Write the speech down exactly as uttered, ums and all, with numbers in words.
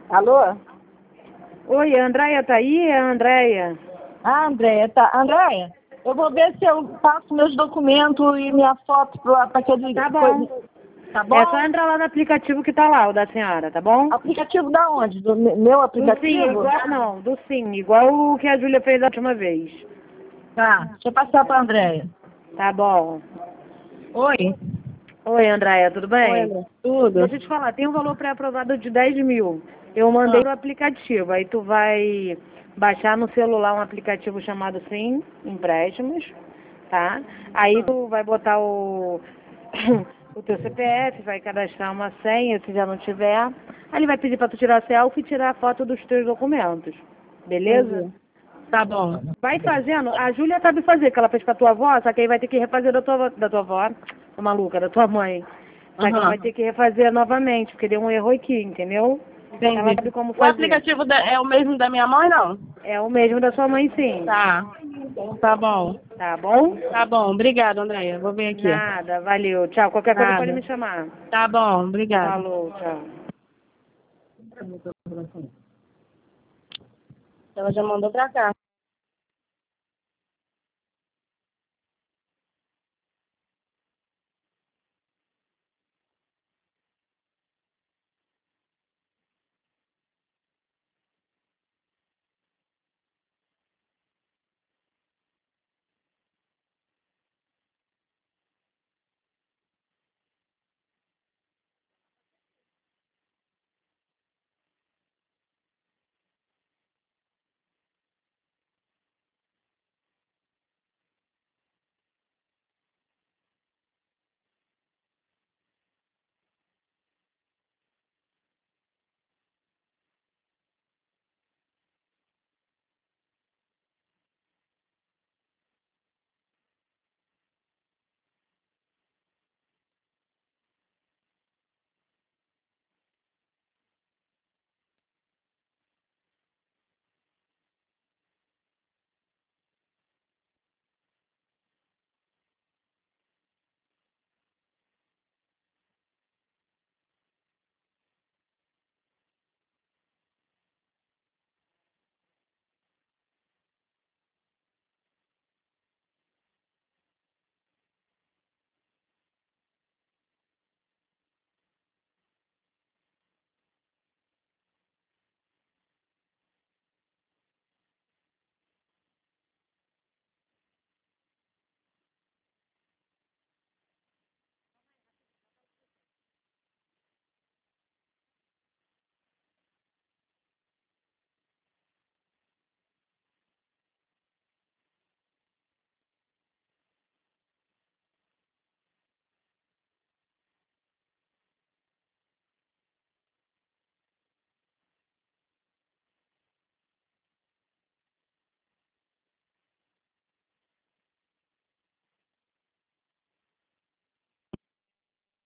Alô? Oi, a Andréia tá aí? É a Andréia. Ah, Andréia, tá. Andréia, eu vou ver se eu passo meus documentos e minha foto para aquele... Tá bom. Tá bom? É só entrar lá no aplicativo que tá lá, o da senhora, tá bom? Aplicativo da onde? Do me- meu Do aplicativo? Sim, igual, não, do Sim, igual o que a Júlia fez da última vez. Tá, deixa eu passar para Andréia. Tá bom. Oi. Oi, Andréia, tudo Oi, bem? André. Tudo? Deixa eu te falar, tem um valor pré-aprovado de dez mil. Eu mandei Ah. no aplicativo, aí tu vai baixar no celular um aplicativo chamado Sim, Empréstimos, tá? Aí tu vai botar o, o teu C P F, vai cadastrar uma senha, se já não tiver. Aí ele vai pedir pra tu tirar selfie e tirar a foto dos teus documentos, beleza? Entendi. Tá bom. Vai fazendo, a Júlia sabe fazer, que ela fez com a tua avó, só que aí vai ter que refazer da tua, da tua avó, ô maluca, da tua mãe. Só que ela Aham. vai ter que refazer novamente, porque deu um erro aqui, entendeu? Ela Entendi. sabe como O fazer. aplicativo da- é o mesmo da minha mãe, não? É o mesmo da sua mãe, sim. Tá. Tá bom. Tá bom? Tá bom. Obrigada, Andréia. Vou ver aqui. Nada, valeu. Tchau. Qualquer coisa pode Nada. me chamar. Tá bom. Obrigada. Falou, tchau. Ela já mandou pra cá.